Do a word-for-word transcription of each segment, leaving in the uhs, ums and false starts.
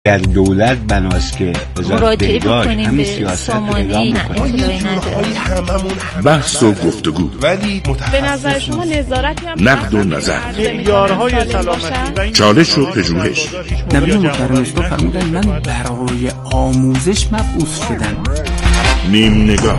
در دولت بناست که مراجعه بکنیم به سامانه بحث و گفتگو. ولی به نظر شما نظارتی هم نقد و نظر، معیارهای سلامتی، چالش و پژوهش. نبی محترم اسلام فرمودن من برای آموزش مبعوث شدم. نیم نگاه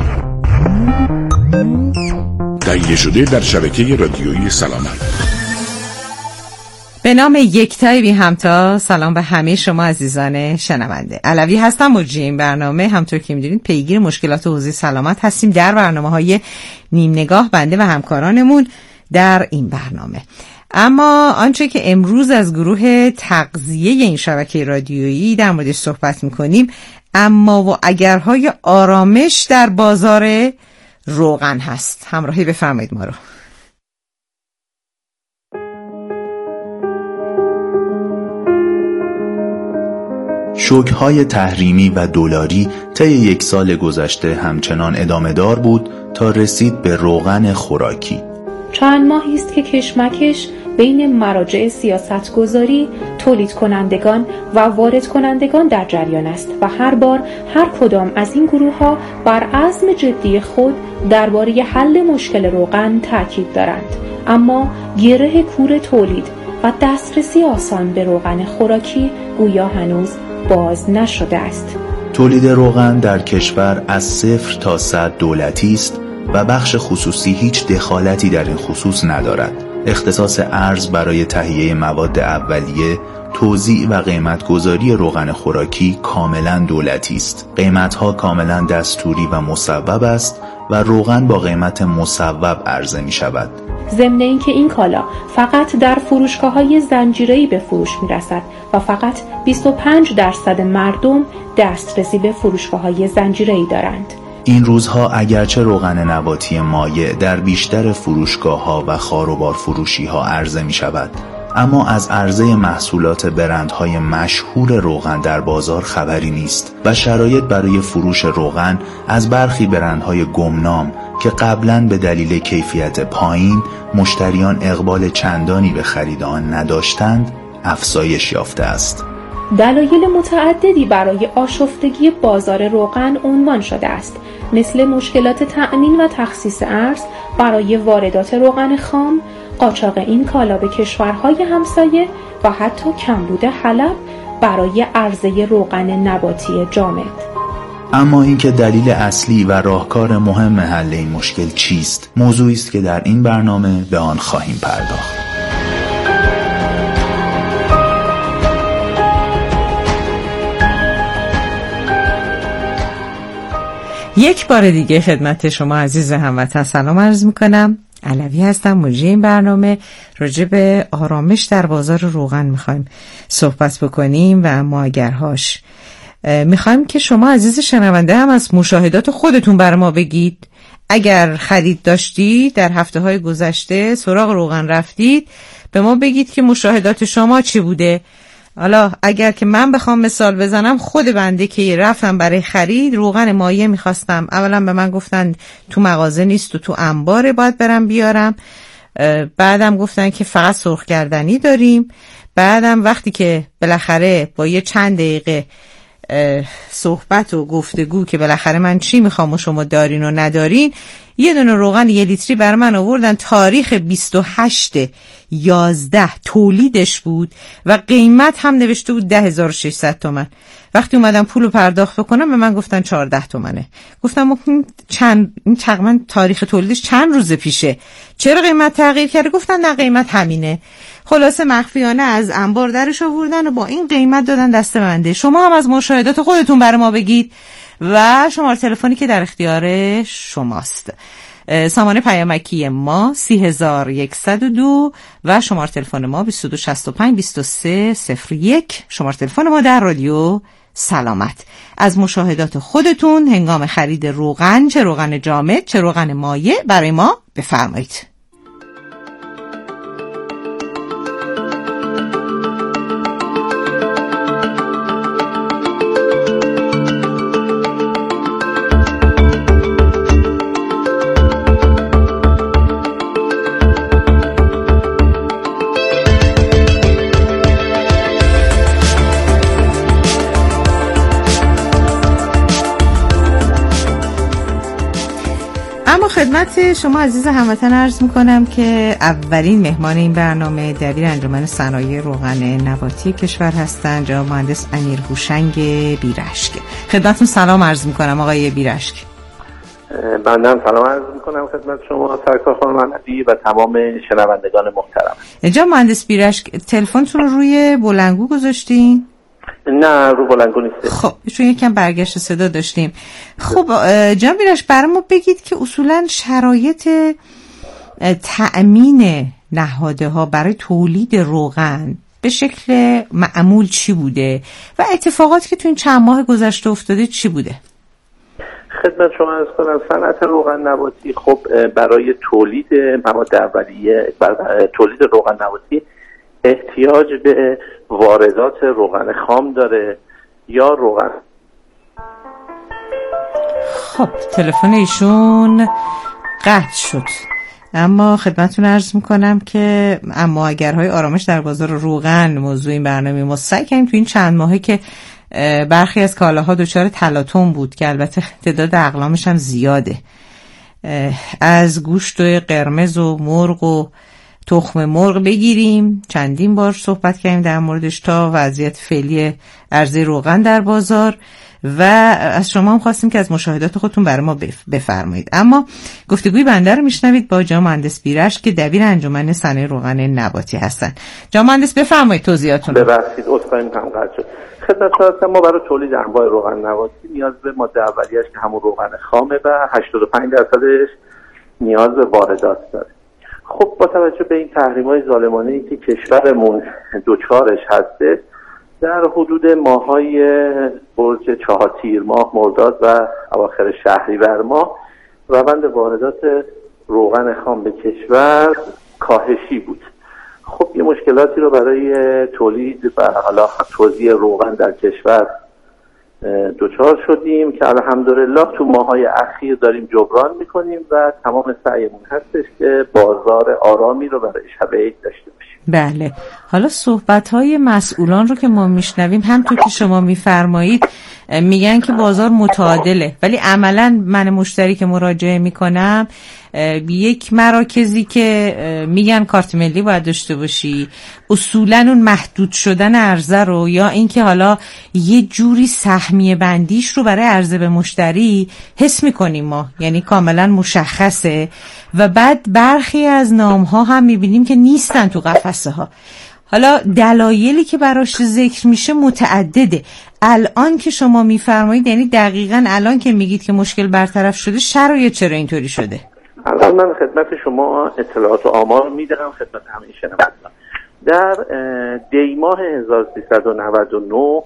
تهیه شده در شبکه رادیویی سلامت. به نام یکتای بی همتا. سلام به همه شما عزیزان شنونده. علوی هستم، مجری این برنامه. همطور که میدونید پیگیر مشکلات حوزه سلامت هستیم در برنامه‌های نیم نگاه، بنده و همکارانمون در این برنامه. اما آنچه که امروز از گروه تغذیه این شبکه رادیویی در موردش صحبت میکنیم، اما و اگرهای آرامش در بازار روغن هست. همراهی بفرمایید ما رو. شوک‌های تحریمی و دلاری طی یک سال گذشته همچنان ادامه دار بود تا رسید به روغن خوراکی. چند ماهی است که کشمکش بین مراجع سیاستگذاری، تولید کنندگان و وارد کنندگان در جریان است و هر بار هر کدام از این گروه ها بر عزم جدی خود درباره حل مشکل روغن تاکید دارند. اما گره کور تولید و دسترسی آسان به روغن خوراکی گویا هنوز باز نشده است. تولید روغن در کشور از صفر تا صد دولتی است و بخش خصوصی هیچ دخالتی در این خصوص ندارد. اختصاص ارز برای تهیه مواد اولیه، توزیع و قیمتگذاری روغن خوراکی کاملا دولتی است. قیمتها کاملا دستوری و مصوب است و روغن با قیمت مصوب عرضه می شود. ضمن اینکه این کالا فقط در فروشگاه‌های زنجیره‌ای به فروش می‌رسد و فقط بیست و پنج درصد مردم دسترسی به فروشگاه‌های زنجیره‌ای دارند. این روزها اگرچه روغن نباتی مایع در بیشتر فروشگاه‌ها و خاروبار فروشی‌ها عرضه می‌شود، اما از عرضه محصولات برندهای مشهور روغن در بازار خبری نیست و شرایط برای فروش روغن از برخی برندهای گمنام که قبلاً به دلیل کیفیت پایین مشتریان اقبال چندانی به خرید آن نداشتند افزایش یافته است. دلایل متعددی برای آشفتگی بازار روغن عنوان شده است، مثل مشکلات تأمین و تخصیص ارز برای واردات روغن خام، قاچاق این کالا به کشورهای همسایه و حتی کمبود حلب برای عرضه روغن نباتی جامد. اما اینکه دلیل اصلی و راهکار مهم حل این مشکل چیست، موضوعی است که در این برنامه به آن خواهیم پرداخت. یک بار دیگه خدمت شما عزیز هموطن سلام عرض میکنم. علوی هستم، مجری این برنامه. راجع به آرامش در بازار روغن میخوایم صحبت بکنیم و اما اگرهاش. میخوایم که شما عزیز شنونده هم از مشاهدات خودتون بر ما بگید. اگر خرید داشتید در هفته های گذشته سراغ روغن رفتید، به ما بگید که مشاهدات شما چی بوده. حالا اگر که من بخوام مثال بزنم، خود بنده که رفتم برای خرید روغن مایع میخواستم، اولا به من گفتن تو مغازه نیست و تو انباره باید برم بیارم. بعدم گفتن که فقط سرخ کردنی داریم. بعدم وقتی که بالاخره با یه چند دقیقه صحبت و گفتگو که بالاخره من چی میخوام و شما دارین و ندارین، یه دونه روغن یه لیتری بر من آوردن. تاریخ بیست و هشتم یازده تولیدش بود و قیمت هم نوشته بود ده هزار و ششصد تومان. وقتی اومدم پولو پرداخت بکنم به من گفتن چهارده تومنه. گفتم چند این تقریبا تاریخ تولیدش چند روز پیشه، چرا قیمت تغییر کرده؟ گفتن نه قیمت همینه. خلاصه مخفیانه از انبار درش آوردن و با این قیمت دادن دست بنده. شما هم از مشاهدات خودتون برای ما بگید و شماره تلفنی که در اختیار شماست، سامانه پیامکی ما سه هزار و صد و دو و شماره تلفن ما بیست و دو شصت و پنج بیست و سه صفر یک، شماره تلفن ما در رادیو سلامت. از مشاهدات خودتون هنگام خرید روغن، چه روغن جامد چه روغن مایع، برای ما بفرمایید. اما خدمت شما عزیز هموطن عرض میکنم که اولین مهمان این برنامه دبیر انجمن صنایع روغن نباتی کشور هستند، جناب مهندس امیر هوشنگ بیرشک. خدمتتون سلام عرض میکنم آقای بیرشک. بنده سلام عرض میکنم خدمت شما سرکار خانم مهدی و تمام شنوندگان محترم. جناب مهندس بیرشک، تلفنتون رو روی بلندگو گذاشتین؟ نه رو بلندگو نیست. خب چون یکم برگشت صدا داشتیم. خب جناب بیرشک برای ما بگید که اصولا شرایط تأمین نهاده ها برای تولید روغن به شکل معمول چی بوده و اتفاقاتی که تو این چند ماه گذشته افتاده چی بوده؟ خدمت شما عرض کنم صنعت روغن نباتی خب برای تولید مواد اولیه برای تولید روغن نباتی احتیاج به واردات روغن خام داره یا روغن. خب تلفن ایشون قطع شد، اما خدمتتون عرض میکنم که اما اگرهای آرامش در بازار روغن موضوع این برنامه ما سعی کردیم تو این چند ماهه که برخی از کالاها دچار تلاطم بود که البته تعداد اقلامش هم زیاده، از گوشت و قرمز و مرغ و تخم مرغ بگیریم، چندین بار صحبت کردیم در موردش تا وضعیت فعلی عرضه روغن در بازار و از شما هم خواستیم که از مشاهدات خودتون برای ما بفرمایید. اما گفتگوی بنده رو میشنوید با جناب مهندس بیرشک که دبیر انجمن صنایع روغن نباتی هستن. جناب مهندس بفرمایید توضیحاتون رو. ببخشید عذرخواهی می‌کنم قطع شد. خدمت ما برای تولید انواع روغن نباتی نیاز به ماده اولیه‌اش که همون روغن خامه و هشتاد و پنج درصدش نیاز به واردات داره. خب با توجه به این تحریم‌های ظالمانه‌ای که کشورمون دوچارش هسته، در حدود ماه‌های برج چهار تیر ماه، مرداد و اواخر شهریور ماه روند واردات روغن خام به کشور کاهشی بود. خب یه مشکلاتی رو برای تولید و حالا توزیع روغن در کشور دوچار شدیم که الحمدلله تو ماه‌های اخیر داریم جبران میکنیم و تمام سعیمون هستش که بازار آرامی رو برای شب عید داشته باشیم. بله، حالا صحبت‌های مسئولان رو که ما میشنویم همونطور که شما میفرمایید میگن که بازار متعادله، ولی عملاً من مشتری که مراجعه میکنم یک مراکزی که میگن کارت ملی باید داشته باشی، اصولاً اون محدود شدن عرضه رو یا اینکه حالا یه جوری سهمیه بندیش رو برای عرضه به مشتری حس میکنیم ما، یعنی کاملاً مشخصه و بعد برخی از نامها هم میبینیم که نیستن تو قفسه ها. حالا دلایلی که براش ذکر میشه متعدده. الان که شما میفرمایید یعنی دقیقاً الان که میگید که مشکل برطرف شده، شرایط چرا اینطوری شده؟ الان من خدمت شما اطلاعات و آمار میدم خدمت همه شنوندگان. در دی ماه هزار و سیصد و نود و نه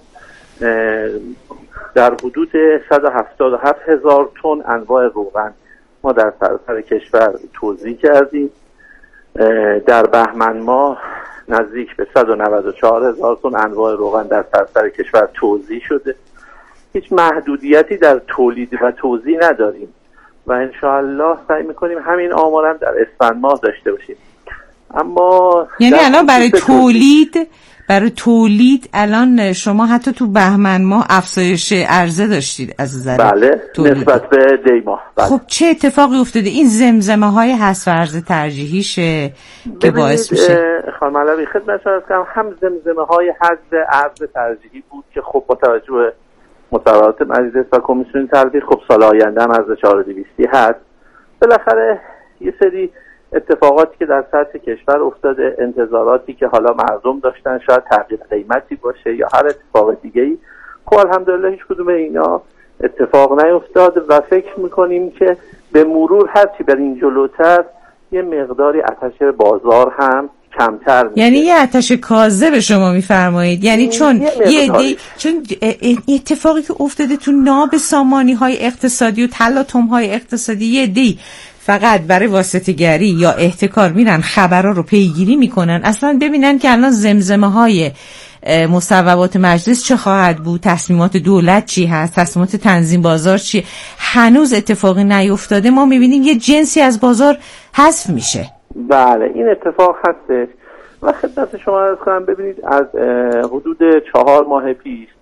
در حدود صد و هفتاد و هفت هزار تن انواع روغن ما در سراسر کشور توزیع کردیم. در بهمن ماه نزدیک به صد و نود و چهار هزار تن انواع روغن در سراسر کشور توزیع شده. هیچ محدودیتی در تولید و توزیع نداریم و انشاءالله سعی میکنیم همین آمار هم در اسفند ماه داشته باشیم. اما یعنی الان برای تولید برای تولید الان شما حتی تو بهمن ماه افزایش عرضه داشتید از نظر بله تولید. نسبت به دی ماه. بله. خب چه اتفاقی افتاده؟ این زمزمه های حذف عرضه ترجیحیشه که باعث میشه. خانم علوی خدمت شما هستم، هم زمزمه های حذف عرضه ترجیحی بود که خب با توجه به مصوبات مجلس و کمیسیون ترفیع خب سال آینده هم از چهار و دویستی هست. بالاخره یه سری اتفاقاتی که در سطح کشور افتاده، انتظاراتی که حالا مردم داشتن، شاید تغییر قیمتی باشه یا هر اتفاق دیگه‌ای، خب الحمدلله هیچ کدوم اینا اتفاق نیفتاد و فکر میکنیم که به مرور هرچی بر این جلوتر یه مقداری آتش بازار هم کمتر میشه. یعنی یه آتش کاذب شما میفرمایید، یعنی چون یه دی... چون اتفاقی که افتاده تو ناب سامانی های اقتصادی و تلاطم های اقتصادی، یه دی فقط برای واسطه‌گری یا احتکار میرن خبرها رو پیگیری میکنن، اصلا ببینن که الان زمزمه های مصوبات مجلس چه خواهد بود، تصمیمات دولت چی هست، تصمیمات تنظیم بازار چی، هنوز اتفاقی نیفتاده. ما میبینیم یه جنسی از بازار حذف میشه. بله این اتفاق هستش و خدمت شما عرض کنم، ببینید از حدود چهار ماه پیش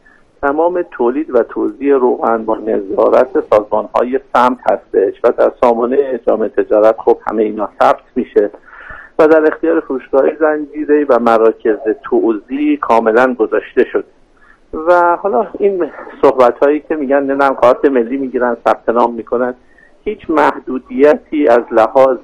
تمام تولید و توزیع روغن با نظارت سازمان‌های سمت هستش و در سامانه جامعه تجارت خب همه اینا ثبت میشه و در اختیار فروشگاه‌های زنجیره‌ای و مراکز توزیع کاملا گذاشته شده. و حالا این صحبت‌هایی که میگن نمیدونم کارت ملی میگیرن ثبت نام میکنن، هیچ محدودیتی از لحاظ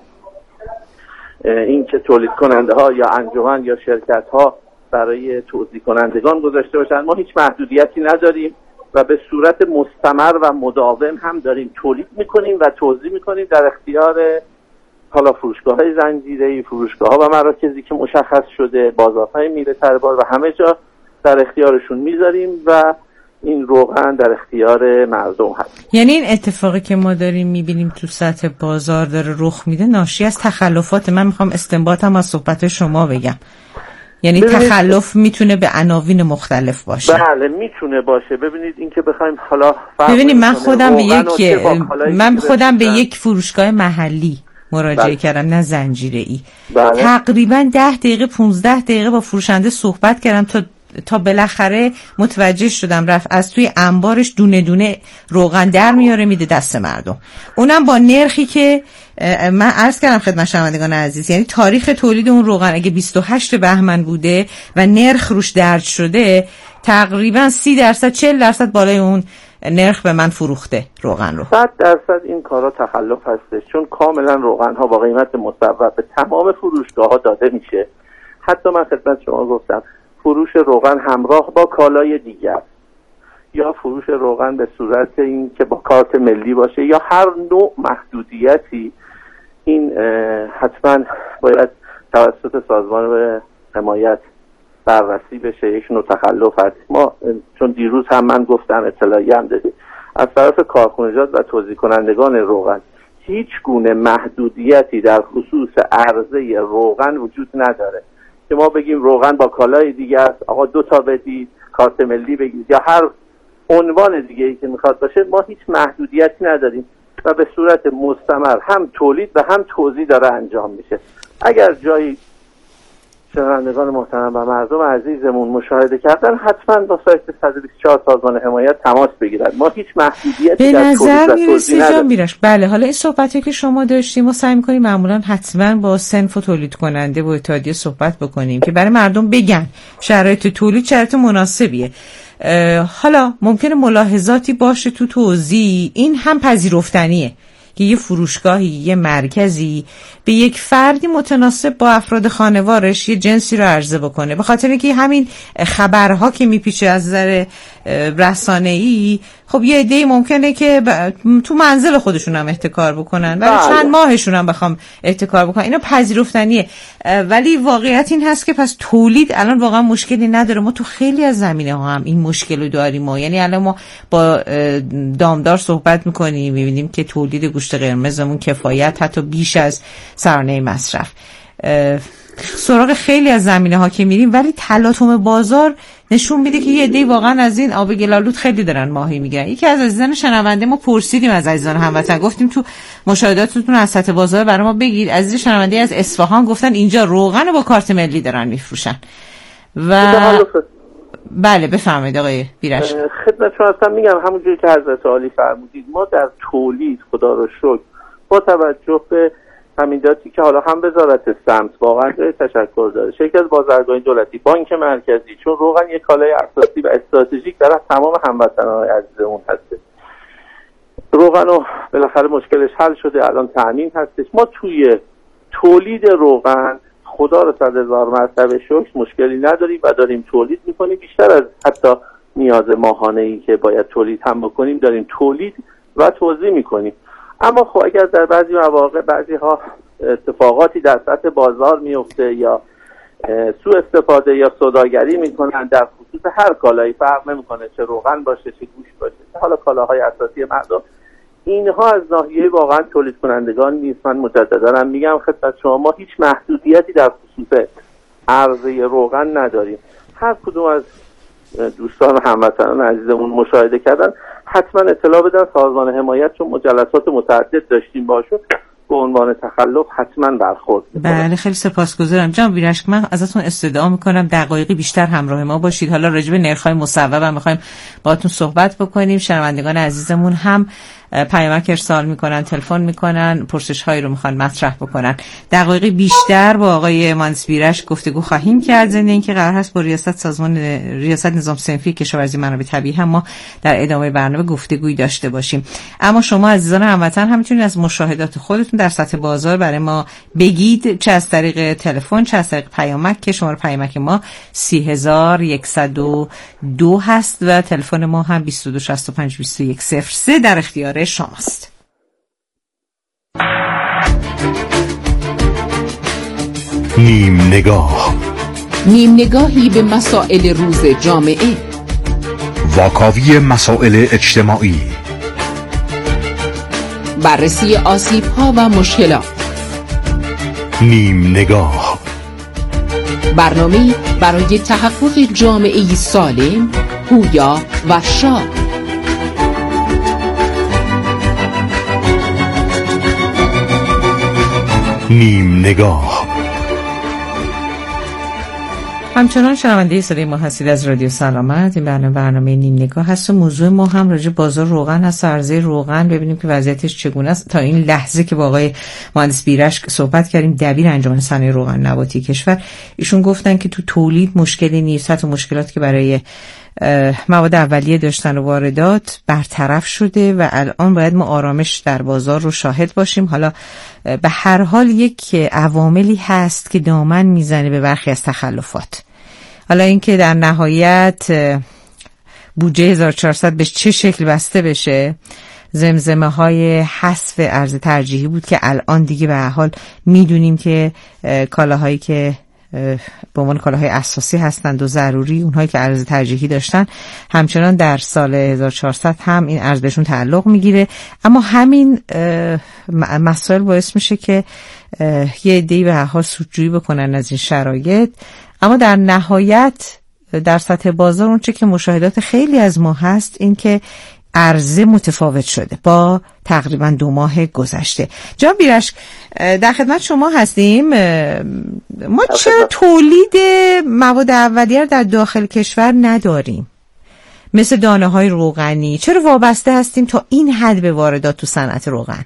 اینکه تولید کننده ها یا انجمن یا شرکت ها برای توزیع کنندگان گذاشته باشن ما هیچ محدودیتی نداریم و به صورت مستمر و مداوم هم داریم تولید میکنیم و توزیع میکنیم در اختیار حالا فروشگاه های زنجیره‌ای، فروشگاه ها و مراکزی که مشخص شده، بازارهای میوه تربار و همه جا در اختیارشون میذاریم و این روغن در اختیار مردم هست. یعنی این اتفاقی که ما داریم میبینیم تو سطح بازار داره رخ میده ناشی از تخلفات. من میخوام استنباطم از صحبت شما بگم، یعنی تخلف میتونه به عناوین مختلف باشه. بله میتونه باشه. ببینید این که بخوایم حالا ببینید من خودم به یک من خودم به یک فروشگاه محلی مراجعه بله. کردم، نه زنجیره‌ای. بله. تقریبا ده دقیقه پونزده دقیقه با فروشنده صحبت کردم تا تا بالاخره متوجه شدم رفت از توی انبارش دونه دونه روغن در میاره میده دست مردم، اونم با نرخی که من عرض کردم خدمت شنوندگان عزیز. یعنی تاریخ تولید اون روغن اگه بیست و هشت بهمن بوده و نرخ روش درج شده، تقریبا سی درصد چهل درصد بالای اون نرخ به من فروخته روغن رو. صد درصد این کارا تخلف هستش، چون کاملا روغن ها با قیمت مصوب به تمام فروشگاه ها داده میشه. حتی من خدمت شما گفتم فروش روغن همراه با کالای دیگر یا فروش روغن به صورت این که با کارت ملی باشه یا هر نوع محدودیتی، این حتما باید توسط سازمان حمایت بررسی بشه. یک نوع تخلف هست. ما چون دیروز هم من گفتم اطلاعی هم دادیم از طرف کارخانجات و توزیع کنندگان روغن هیچ گونه محدودیتی در خصوص عرضه روغن وجود نداره که ما بگیم روغن با کالای دیگه است، آقا دو تا بدید، کارت ملی بگید یا هر عنوان دیگه ای که میخواد باشه. ما هیچ محدودیتی نداریم و به صورت مستمر هم تولید و هم توزیع داره انجام میشه. اگر جایی شنوندگان محترم و مردم عزیزمون مشاهده کردن حتما با سایت صد و بیست و چهار سازمان حمایت تماس بگیرن. ما هیچ محدودیتی در تولید و توزیع نداریم. بله، حالا این صحبتی که شما داشتیم ما سعی می‌کنیم معمولا حتما با صنف و تولید کننده و اتحادیه صحبت بکنیم که برای مردم بگن شرایط تولید شرایط مناسبیه. حالا ممکنه ملاحظاتی باشه تو توزیع، این هم پذیرفتنیه که یه فروشگاهی، یه مرکزی به یک فردی متناسب با افراد خانوارش یه جنسی رو عرضه بکنه، به خاطر اینکه همین خبرها که میپیچه از نظر رسانه‌ای، خب یه عده‌ای ممکنه که تو منزل خودشون هم احتکار بکنن، ولی چند ماهشون هم بخوام احتکار بکنن. اینا پذیرفتنیه، ولی واقعیت این هست که پس تولید الان واقعا مشکلی نداره. ما تو خیلی از زمینه ها هم این مشکل رو داریم. ما یعنی الان ما با دامدار صحبت میکنیم میبینیم که تولید گوشت قرمزمون کفایت حتی بیش از سرانه مصرف. سراغ خیلی از زمینه ها که میریم، ولی تلاطم بازار نشون میده که یه عده‌ای واقعا از این آب گلالود خیلی دارن ماهی میگیرن. یکی از عزیزان شنونده ما پرسیدیم از عزیزان هموطن، گفتیم تو مشاهداتتون از سطح بازار برای ما بگید. عزیز شنونده از اصفهان گفتن اینجا روغن با کارت ملی دارن میفروشن. و بله بفرمایید آقای بیرش. خدمت شما هستم. میگم همونجوری که حضرت عالی فرمودید ما در تولید خدا رو شکر با توجه به تامیناتی که حالا هم وزارت سمت واقعا تشکر داره، شرکت بازرگانی دولتی، بانک مرکزی، چون روغن یک کالای اساسی و استراتژیک برای تمام هموطنان عزیزمون هست. روغن و بالاخره مشکلش حل شده، الان تامین هستش. ما توی تولید روغن خدا رو صد هزار مرتبه شکر مشکلی نداریم و داریم تولید میکنیم. بیشتر از حتی نیاز ماهانه‌ای که باید تولید هم بکنیم داریم تولید و توزیع میکنیم. اما خب اگر در بعضی مواقع بعضی ها اتفاقاتی در سطح بازار میفته یا سوء استفاده یا سوداگری میکنن در خصوص هر کالایی، فرق نمیکنه چه روغن باشه چه گوشت باشه، حالا کالاهای اساسی مردم، اینها از ناحیه واقعا تولید کنندگان نیست. من مجددا میگم خدمت شما ما هیچ محدودیتی در خصوص عرضه روغن نداریم. هر کدوم از دوستان و هموطنان عزیزمون مشاهده کردن حتما اطلاع بدن سازمان حمایت، چون مجلسات متعدد داشتیم باشون. به عنوان تخلف حتما برخورد میکنه. بله خیلی سپاسگزارم جناب ویرشک. من ازتون استدعا میکنم دقایقی بیشتر همراه ما باشید. حالا راجع به نرخ‌های مصوب هم میخوایم باهاتون صحبت بکنیم. شنوندگان عزیزمون هم پیامک ارسال میکنن، تلفن میکنن، پرسش هایی رو میخوان مطرح بکنن. دقایقی بیشتر با آقای مهندس ویرشک گفتگو خواهیم کرد، ضمن اینکه قرار هست با ریاست سازمان ریاست نظام صنفی کشاورزی منابع طبیعی هم ما در ادامه برنامه گفتگویی داشته باشیم. اما شما عزیزان هموطن هم میتونید از مشاهدات خودتون در سطح بازار برای ما بگید، چه از طریق تلفن چه از طریق پیامک که شماره پیامک ما سی هزار و صد و دو هست و تلفن ما هم بیست و دو شصت و پنج بیست و یک صفر سه در اختیار شماست. نیم نگاه، نیم نگاهی به مسائل روز جامعه، واکاوی مسائل اجتماعی، بررسی آسیب‌ها و مشکلات. نیم نگاه، برنامه‌ای برای تحقق جامعه‌ای سالم، پویا و شاد. نیم نگاه. همچنان شنونده صدای ما هستید از رادیو سلامت. این برنامه برنامه نیم نگاه هست و موضوع ما هم راجع بازار روغن هست، عرضه روغن، ببینیم که وضعیتش چگونه است. تا این لحظه که با آقای مهندس ویرشک صحبت کردیم، دبیر انجمن صنایع روغن نباتی کشور، ایشون گفتن که تو تولید مشکلی نیست، حتی مشکلاتی که برای مواد اولیه داشتن و واردات برطرف شده و الان باید ما آرامش در بازار رو شاهد باشیم. حالا به هر حال یک عواملی هست که دامن میزنه به برخی از تخلفات. حالا اینکه در نهایت بودجه هزار و چهارصد به چه شکل بسته بشه، زمزمه های حذف ارز ترجیحی بود که الان دیگه به هر حال میدونیم که کالاهایی که به عنوان کالاهای اساسی هستند و ضروری، اونهایی که ارز ترجیحی داشتن همچنان در سال هزار و چهارصد هم این ارز بهشون تعلق میگیره. اما همین مسائل باعث میشه که یه عده‌ای به هر حال سودجویی بکنن از این شرایط. اما در نهایت در سطح بازار اون چه که مشاهدات خیلی از ما هست این که عرضه متفاوت شده با تقریبا دو ماه گذشته. جناب ویرشک در خدمت شما هستیم. ما چرا تولید مواد اولیه در داخل کشور نداریم مثل دانه های روغنی؟ چرا وابسته هستیم تا این حد به واردات تو صنعت روغن؟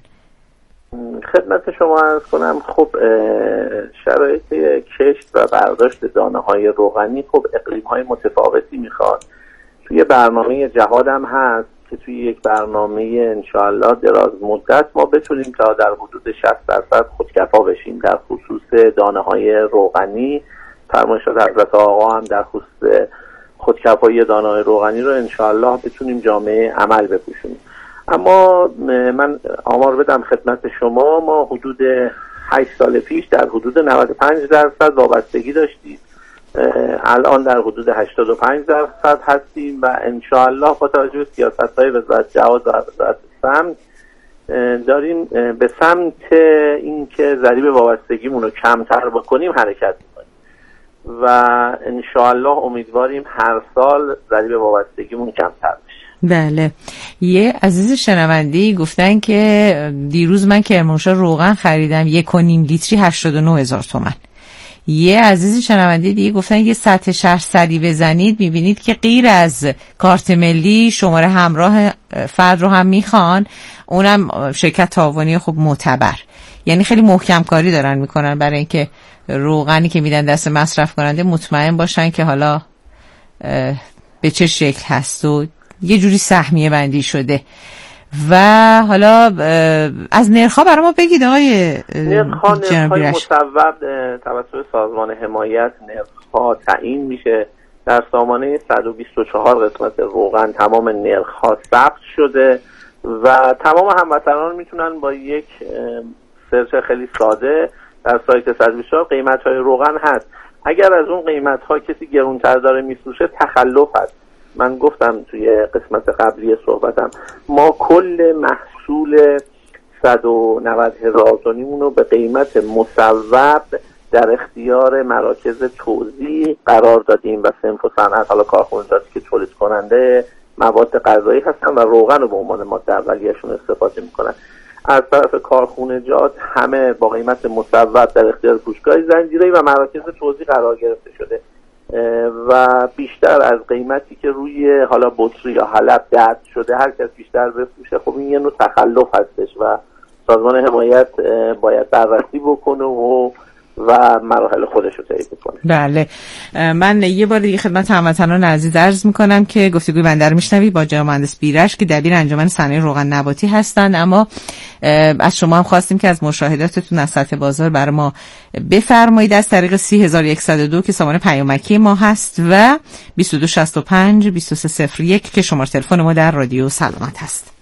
خدمت شما عرض کنم خب شرایط کشت و برداشت دانه های روغنی خب اقلیم های متفاوتی میخواد. توی برنامه جهاد هم هست که توی یک برنامه انشاءالله دراز مدت ما بتونیم تا در حدود شصت درصد خودکفا بشیم در خصوص دانه های روغنی. فرمایشات حضرت آقا هم در خصوص خودکفایی دانه های روغنی رو انشاءالله بتونیم جامعه عمل بپوشونیم. اما من آمار بدم خدمت شما، ما حدود هشت سال پیش در حدود نود و پنج درصد وابستگی داشتیم، الان در حدود هشتاد و پنج درصد هستیم و انشاءالله با توجه به سیاست‌های وزارت جهاد و وزارت سمت داریم به سمت اینکه ضریب وابستگیمون رو کمتر بکنیم حرکت می‌کنیم و انشاءالله امیدواریم هر سال ضریب وابستگیمون کمتر بشه. بله. یه عزیز شنونده‌ای گفتن که دیروز من کرمانشاه روغن خریدم یک و نیم لیتری هشتاد و نه هزار تومان. یه عزیز شنونده دیگه گفتن یه سطح شهر سری بزنید میبینید که غیر از کارت ملی شماره همراه فرد رو هم میخوان، اونم شرکت تعاونی خب معتبر. یعنی خیلی محکم کاری دارن میکنن برای اینکه روغنی که میدن دست مصرف کننده مطمئن باشن که حالا به چه شکل هست و یه جوری سهمیه بندی شده. و حالا از نرخ‌ها برای ما بگید آقای نرخ‌ها نرخ‌های مصوب توسط سازمان حمایت نرخ‌ها تعیین میشه. در سامانه صد و بیست و چهار قسمت روغن تمام نرخ‌ها ثبت شده و تمام هموطنان میتونن با یک سرچ خیلی ساده در سایت صد و بیست و چهار قیمت‌های روغن هست. اگر از اون قیمت‌ها کسی گرونتر داره میفروشه تخلف هست. من گفتم توی قسمت قبلی صحبتم ما کل محصول صد و نود هزار تونیمون رو به قیمت مصوب در اختیار مراکز توزیع قرار دادیم و صنف و صنعت، حالا کارخانجاتی که تولید کننده مواد غذایی هستن و روغن رو به عنوان ماده اولیه‌شون استفاده میکنن. از طرف کارخونجات همه با قیمت مصوب در اختیار فروشگاه زنجیره‌ای و مراکز توزیع قرار گرفته شده و بیشتر از قیمتی که روی حالا بطری یا حلب درج شده هر کس بیشتر بفروشه. خب این یه نوع تخلف هستش و سازمان حمایت باید بررسی بکنه و و مراحل خودش رو طی کنه. بله، من یه بار دیگه خدمت هموطنان عزیز عرض میکنم که گفتگوی بنده رو میشنوید با جناب مهندس بیرش که دبیر انجمن صنایع روغن نباتی هستند. اما از شما هم خواستیم که از مشاهداتتون از سطح بازار برای ما بفرمایید از طریق سی هزار و صد و دو که سامان پیامکی ما هست و بیست و دو شصت و پنج بیست و سه صفر یک که شماره تلفن ما در رادیو سلامت هست.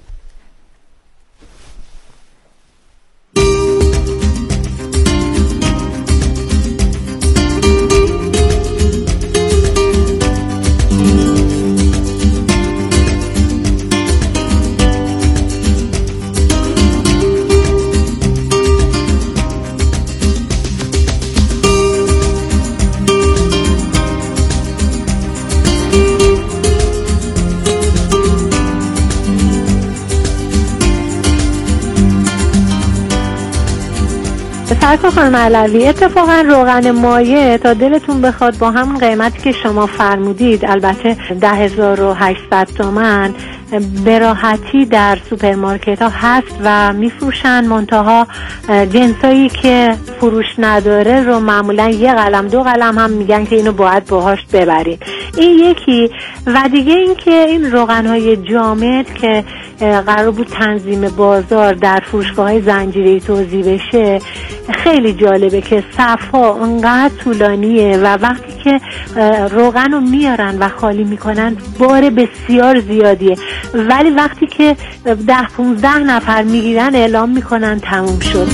سرکار خانم علوی، اتفاقا روغن مایع تا دلتون بخواد با همون قیمتی که شما فرمودید، البته ده هزار و هشتصد تومان به راحتی در سوپرمارکت ها هست و میفروشن، منتها جنسایی که فروش نداره رو معمولا یه قلم دو قلم هم میگن که اینو باید باهاش ببرید. این یکی. و دیگه این که این روغن های جامد که قرار بود تنظیم بازار در فروشگاه های زنجیره‌ای توزیع بشه، خیلی جالبه که صفها اونقدر طولانیه و وقتی که روغن رو میارن و خالی میکنن بار بسیار زیادیه، ولی وقتی که ده پونزده نفر میگیرن اعلام میکنن تموم شد.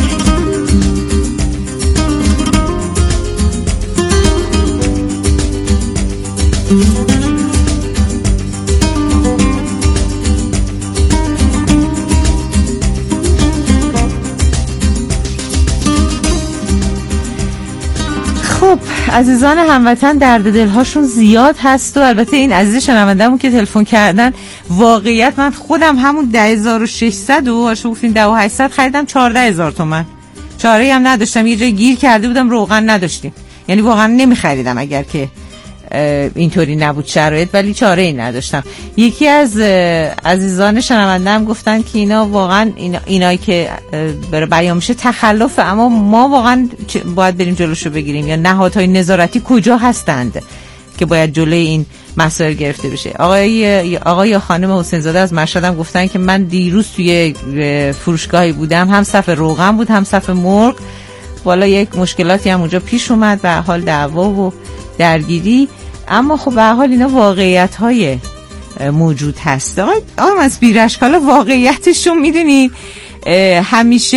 خب عزیزان هموطن درد دلهاشون زیاد هست و البته این عزیز شنونده‌مون که تلفن کردن، واقعیت من خودم همون ده هزار و ششصد و هاشو گفتین ده و هشتصد خریدم چهارده هزار تومان، چاره‌ای هم نداشتم، یه جای گیر کرده بودم روغن نداشتیم، یعنی واقعا نمیخریدم اگر که اینطوری نبود شرایط، ولی چاره ای نداشتم. یکی از عزیزان شنونده‌ام گفتن که اینا واقعا اینا اینایی که برای بیان میشه تخلفه، اما ما واقعا باید بریم جلوشو بگیریم یا نهادهای نظارتی کجا هستند که باید جلوی این مسائل گرفته بشه. آقای آقای یا خانم حسین زاده از مشهد هم گفتن که من دیروز توی فروشگاهی بودم، هم صف روغن بود هم صف مرغ، والا یک مشکلاتی هم اونجا پیش اومد، به حال دعوا و درگیری، اما خب به حال اینا واقعیت های موجود هست. آقای آقای از بیرشک، حالا واقعیتشون میدونید همیشه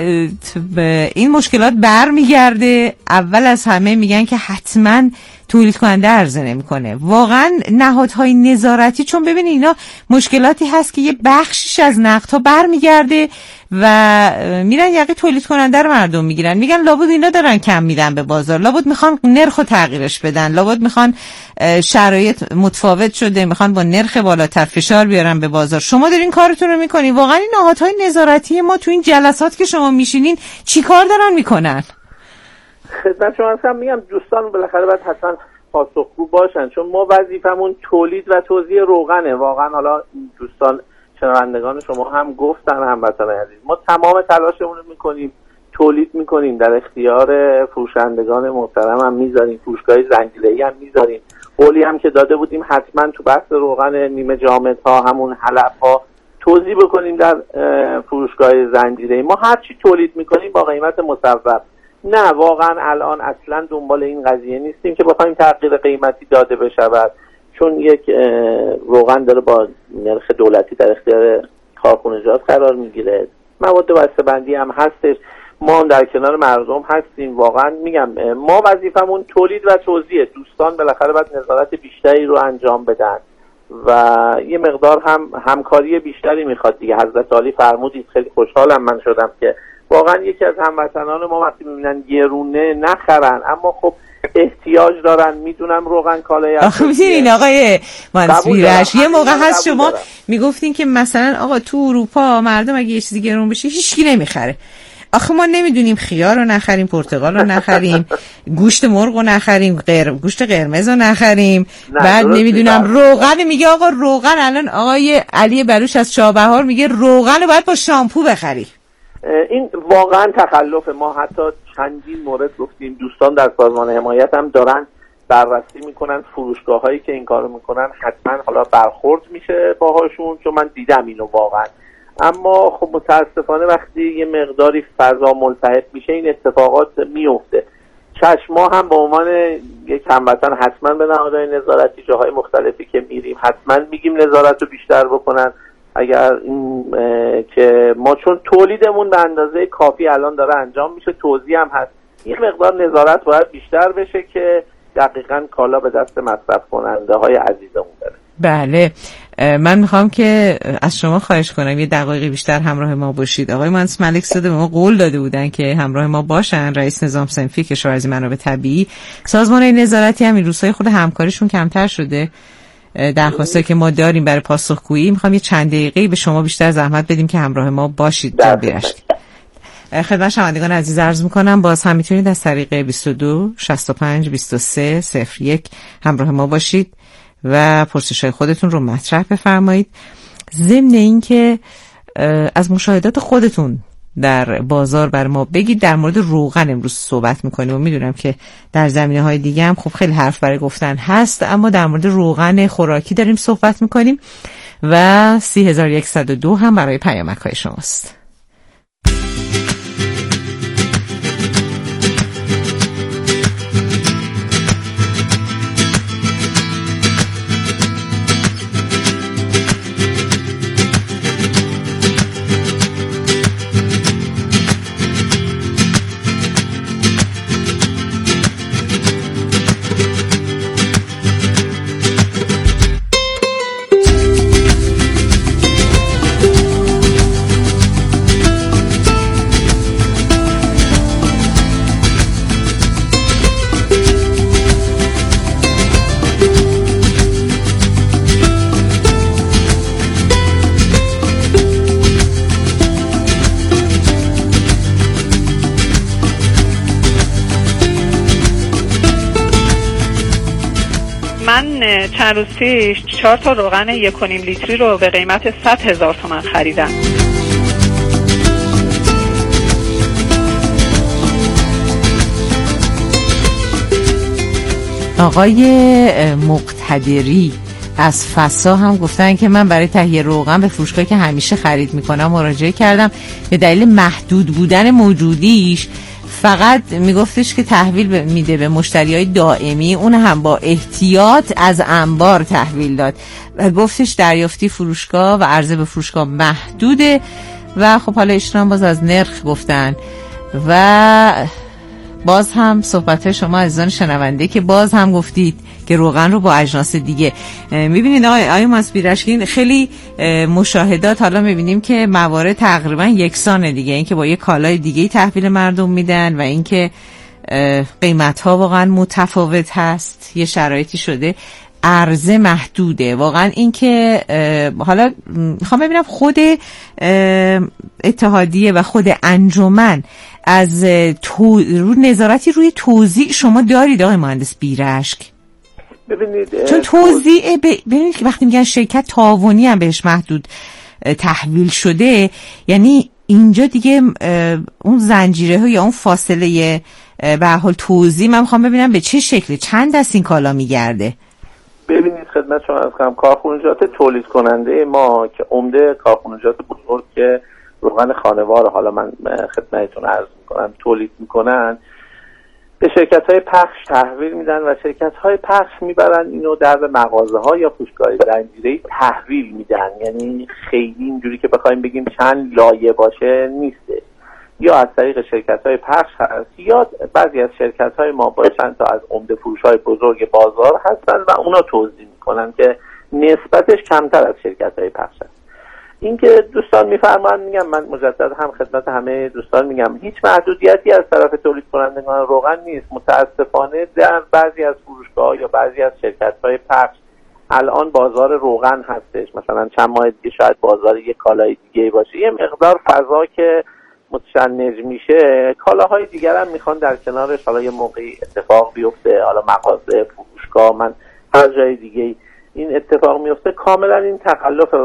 این مشکلات برمیگرده، اول از همه میگن که حتما تولید کننده عرضه نمیکنه. واقعا نهادهای نظارتی، چون ببینید اینا مشکلاتی هست که یه بخشش از نقدها برمیگرده و میرن یقه تولید کننده رو مردم میگیرن، میگن لابد اینا دارن کم میدن به بازار، لابد میخوان نرخ رو تغییرش بدن، لابد میخوان شرایط متفاوت شده، میخوان با نرخ بالاتر فشار بیارن به بازار. شما دارین کارتون رو میکنین، واقعا این نهادهای نظارتی ما تو این جلسات که شما میشینین چیکار دارن میکنن؟ خدمت شما هستم، میگم دوستان بالاخره باید حتما پاسخگو باشن، چون ما وظیفمون تولید و توزیع روغنه. واقعا حالا دوستان شنوندگان شما هم گفتن، هموطنان عزیز، ما تمام تلاشمون رو میکنیم، تولید میکنیم، در اختیار فروشندگان محترم هم میذاریم، فروشگاه زنجیره‌ای هم میذاریم، قولی هم که داده بودیم حتما تو بحث روغن نیمه جامد ها، همون حلب ها توزیع بکنیم در فروشگاه زنجیره‌ای. ما هر چی تولید میکنیم با قیمت مصوب. نه، واقعا الان اصلا دنبال این قضیه نیستیم که بخوایم تغییر قیمتی داده بشود، چون یک روغن داره با نرخ دولتی در اختیار کارخونجات قرار میگیره، مواد بسته‌بندی هم هستش، ما در کنار مردم هستیم. واقعا میگم ما وظیفمون تولید و توزیع، دوستان بالاخره باید نظارت بیشتری رو انجام بدن و یه مقدار هم همکاری بیشتری میخواد دیگه. حضرت عالی فرمودید، خیلی خوشحالم من شدم که واقعا یکی از هموطنان ما وقتی میبینن گرونه نخرن، اما خب احتیاج دارن. میدونم روغن کالای آخه میدونین آقای منصوریش یه موقع هست شما میگفتین که مثلا آقا تو اروپا مردم اگه یه چیزی گرون بشه هیچکی نمیخره. آخه ما نمیدونیم خیار رو نخریم، پرتقال رو نخریم، گوشت مرغ رو نخریم، غیر گوشت قرمز رو نخریم، بعد نمیدونم روغن. میگه آقا روغن الان آقای علی بلوچ از چابهار میگه روغن رو باید با شامپو بخری. این واقعا تخلف. ما حتی چندین مورد گفتیم، دوستان در سازمان حمایت هم دارن بررسی میکنن فروشگاه هایی که این کارو میکنن، حتما حالا برخورد میشه باهاشون، چون من دیدم اینو واقعا. اما خب متاسفانه وقتی یه مقداری فضا ملتهب میشه این اتفاقات میفته. چشم ما هم به عنوان یک هموطن حتما به نهادهای نظارتی جاهای مختلفی که میریم حتما میگیم نظارت رو بیشتر بکنن. اگر این که ما چون تولیدمون به اندازه کافی الان داره انجام میشه، توزیع هم هست، این مقدار نظارت باید بیشتر بشه که دقیقاً کالا به دست مصرف کننده های عزیزمون بره. بله، من میخوام که از شما خواهش کنم یه دقایقی بیشتر همراه ما باشید. آقای مهندس ملک زاده به ما قول داده بودن که همراه ما باشن، رئیس نظام صنفی کشاورزی منابع طبیعی. سازمان نظارتی هم این روزهای خود همکاریشون کمتر شده. درخواسته که ما داریم برای پاسخگویی، میخوام یه چند دقیقه‌ای به شما بیشتر زحمت بدیم که همراه ما باشید. جناب بیرشکی، خدمت شنوندگان عزیز عرض میکنم باز هم میتونید از طریق بیست و دو شصت و پنج بیست و سه صفر یک همراه ما باشید و پرسش‌های خودتون رو مطرح بفرمایید. ضمن این که از مشاهدات خودتون در بازار بر ما بگید. در مورد روغن امروز صحبت میکنیم و میدونم که در زمینه‌های دیگه هم خب خیلی حرف برای گفتن هست، اما در مورد روغن خوراکی داریم صحبت میکنیم و سی هزار و یکصد و دو هم برای پیامک‌های شماست. چند روز پیش چهار تا روغن یک و نیم لیتری رو به قیمت صد هزار تومان خریدم. آقای مقتدری از فسا هم گفتن که من برای تهیه روغن به فروشگاهی که همیشه خرید میکنم مراجعه کردم، به دلیل محدود بودن موجودیش فقط میگفتش که تحویل میده به مشتریای دائمی، اون هم با احتیاط از انبار تحویل داد و گفتش دریافتی فروشگاه و عرضه به فروشگاه محدوده و خب حالا ایشون باز از نرخ گفتن و باز هم صحبت شما عزیزان شنونده که باز هم گفتید که روغن رو با اجناس دیگه. میبینید آقای آقای مسبیرشکین خیلی مشاهدات حالا میبینیم که موارد تقریبا یکسانه دیگه، این که با یه کالای دیگه تحویل مردم میدن و این که قیمت ها واقعا متفاوت هست، یه شرایطی شده عرضه محدوده واقعا. این که حالا میخوام ببینم خود اتحادیه و خود انجمن از تو... رو نظارتی روی توزیع شما دارید آقای مهندس بیرشک؟ ببینید چون توزیع ب... ببینید که وقتی میگن شرکت تعاونی هم بهش محدود تحویل شده، یعنی اینجا دیگه اون زنجیره ها یا اون فاصله به هر حال توزیع، من میخوام ببینم به چه شکلی چند دست این کالا میگرده. ببینید خدمت شما عرض کنم کارخانجات تولید کننده ما که عمده کارخانجات بزرگ که روغن خانوار حالا من خدمتتون عرض میکنم تولید میکنن، به شرکت های پخش تحویل میدن و شرکت های پخش میبرن اینو در مغازه ها یا فروشگاه زنجیره‌ای تحویل میدن. یعنی خیلی اینجوری که بخوایم بگیم چند لایه باشه نیسته، یا از طریق شرکت های پخش هست یا بعضی از شرکت های ما با چند تا از عمده فروش های بزرگ بازار هستن و اونا توزیع میکنن که نسبتش کمتر از شرکت های پخش هست. اینکه دوستان میفرمایند، میگم من مجدد هم خدمت همه دوستان میگم هیچ محدودیتی از طرف تولید کنندگان روغن نیست. متاسفانه در بعضی از فروشگاه‌ها یا بعضی از شرکت‌های پخش الان بازار روغن هستش، مثلا چند ماه دیگه شاید بازار یک کالای دیگه باشه، یه مقدار فضا که متشنج میشه، کالاهای دیگر هم میخوان در کنارش حالا یه موقعی اتفاق بیفته، حالا مغازه، فروشگاه، من هر جای دیگه این اتفاق میفته، کاملا این تخلف